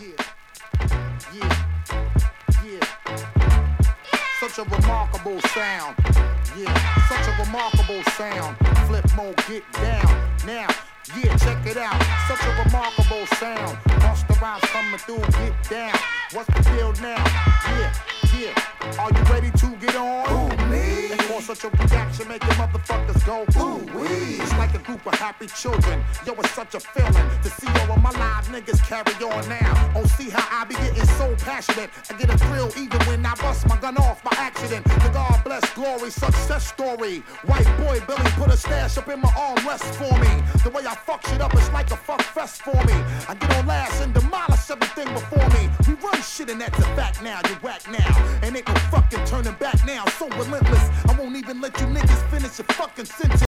Yeah, yeah. Such a remarkable sound. Yeah, such a remarkable sound. Flip mode, get down. Now, yeah, check it out. Such a remarkable sound. Bust the rhymes coming through, get down. What's the deal now? Yeah, yeah. Are you ready to get on? Ooh, me. And for such a reaction, make the motherfuckers go Ooh, wee. It's like a group of happy children. Yo, it's such a feeling to see all of my live niggas carry on now. Oh, see how I be getting so passionate. I get a thrill even when I bust my gun off by accident. The God bless glory, success story. White boy Billy put a stash up in my armrest for me. The way I fuck shit up, it's like a fuck fest for me. I get on last and demolish everything before me. We run shit and that's a fact now. You whack now. And ain't no fucking turning back now. So relentless, I won't even let you niggas finish your fucking sentence.